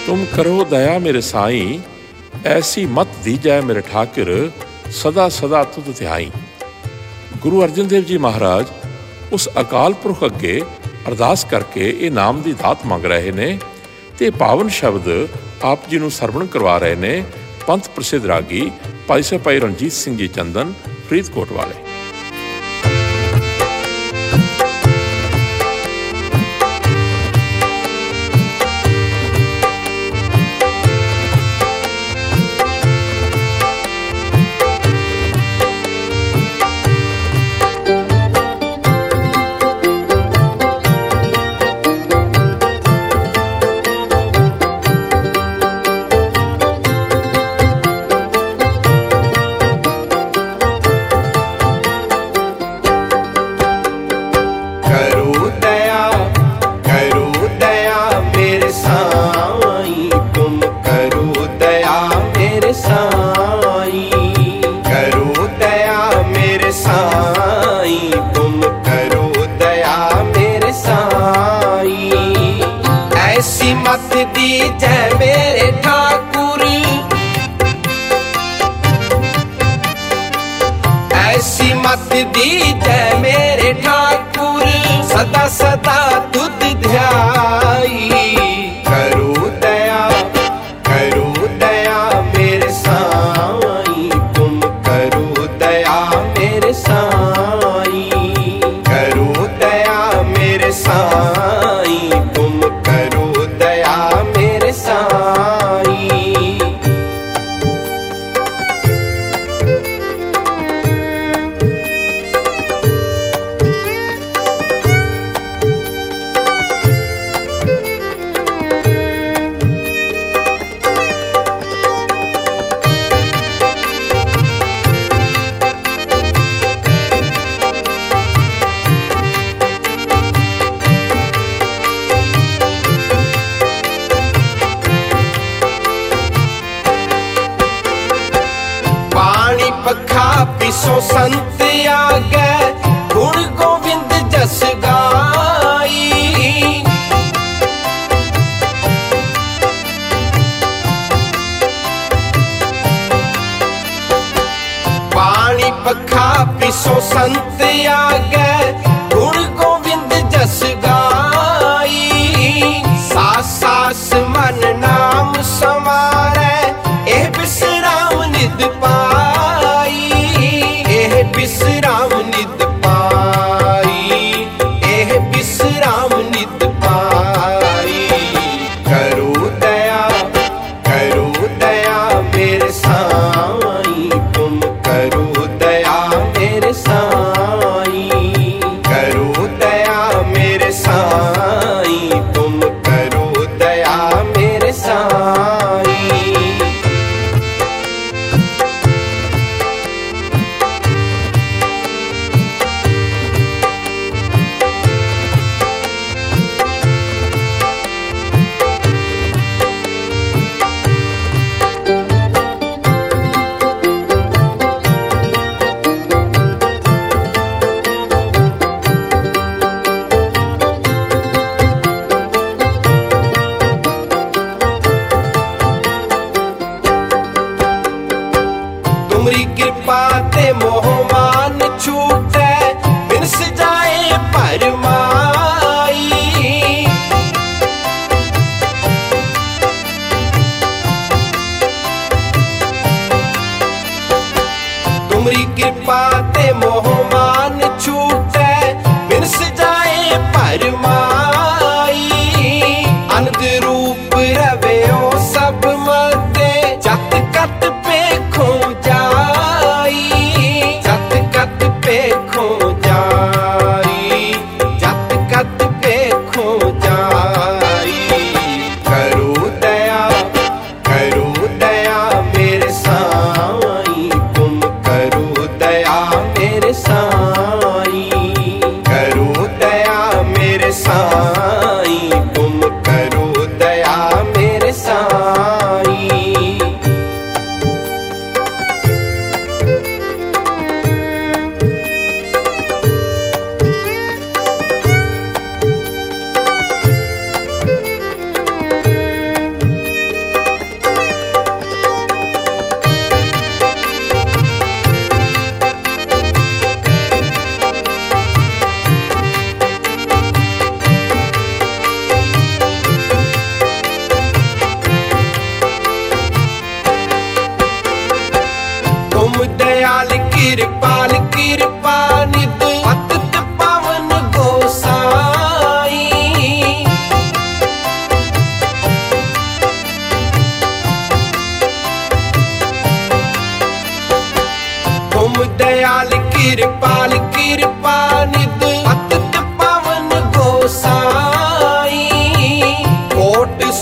तुम करो दया मेरे साईं, ऐसी मत दीजै मेरे ठाकुर, सदा सदा तुध ध्याई। गुरु अर्जन देव जी महाराज उस अकाल पुरख अगे अरदास करके ये नाम की दात मंग रहे ने ते पावन शब्द आप जी नूं सरवण करवा रहे ने पंथ प्रसिद्ध रागी भाई साहब भाई रणजीत सिंह जी चंदन फरीदकोट वाले। मत दीजै मेरे ठाकुर, ऐसी मत दीजै मेरे ठाकुर, सदा सदा तुध ध्याई। करो दया मेरे साईं, तुम करो दया मेरे साईं, करो दया मेरे साईं, तुम करो दया मेरे साईं। पखा पिसो संत आगे, गुण गोविंद जस गाई। पानी पखा पिसो संत आगे, गुण गोविंद जस गाई। सास सास मन नाम समारे, एह बिसराम निद पाई।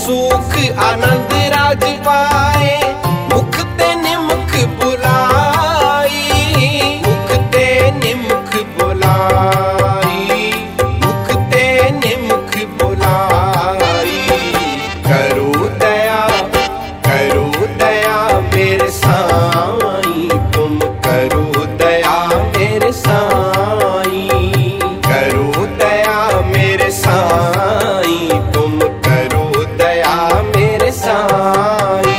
सुख आनंद राज पाए। मुख ते निमुख बुलाई, मुख ते निमुख बुलाई, मुख ते निमुख बुलाई। करो दया मेरे साईं, तुम करो दया मेरे साईं। करो दया मेरे साईं, तुम करो दया मेरे साईं।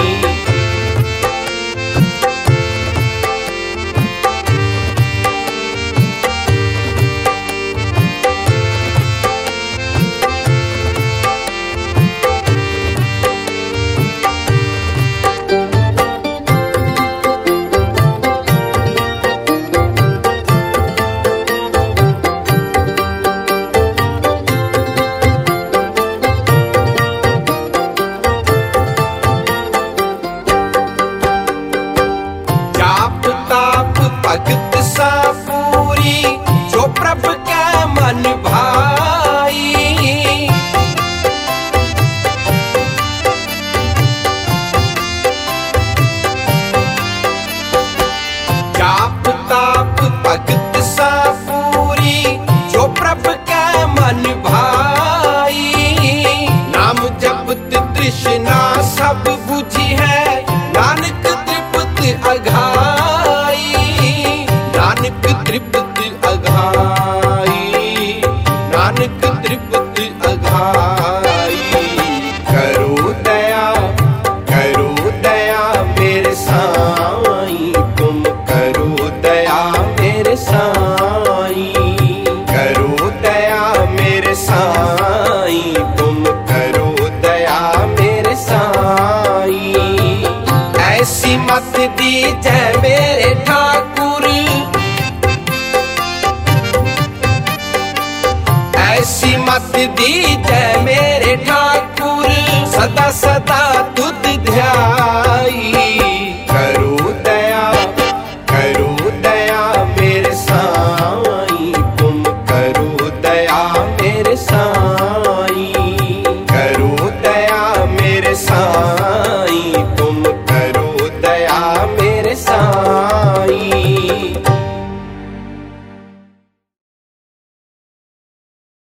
भगत सा पूरी जो प्रभु के मन भाई। जाप ताप भगत सा पूरी जो प्रभु के मन भाई। नाम जपत तृष्णा सब बुझी है, नानक तृप्त अघाई। नानक तृप्त अघाई, नानक तृप्त अघाई। करो दया मेरे साईं, तुम करो दया मेरे साईं। करो दया मेरे साईं, तुम करो दया मेरे साईं। ऐसी मत दीजै मेरे ठाकुर, ऐसी मत दीजै मेरे ठाकुर, सदा सदा तुध ध्याई। करो दया मेरे साईं, तुम करो दया मेरे साईं। करो दया मेरे साईं, तुम करो दया मेरे साईं।